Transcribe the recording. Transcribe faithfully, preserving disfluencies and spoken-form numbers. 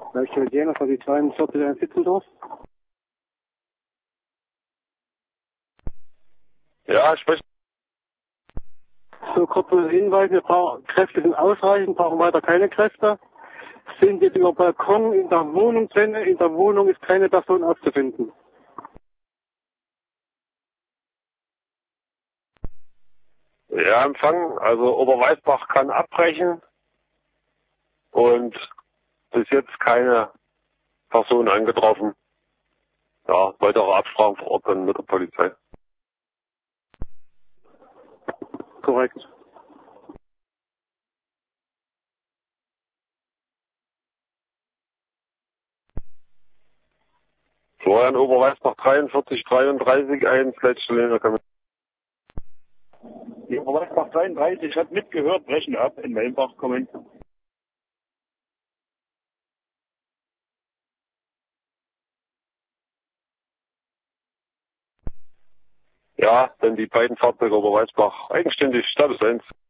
Welche Jena für die zweiundvierzig in Sitzendorf? Ja, sprich. So, kurzer Hinweis, wir brauchen, Kräfte sind ausreichend, brauchen weiter keine Kräfte. Sind jetzt über Balkon in der Wohnung drin, in der Wohnung ist keine Person aufzufinden. Ja, Empfang, also Oberweißbach kann abbrechen und bis jetzt keine Person angetroffen. Ja, weitere Absprachen vor Ort dann mit der Polizei. Korrekt. Florian Oberweißbach dreiundvierzig dreiunddreißig eins, letzte Linie. Die Oberweißbach dreiunddreißig hat mitgehört, brechen ab, in Wellenbach kommen. Ja, denn die beiden Fahrzeuge Oberweißbach eigenständig, Status eins.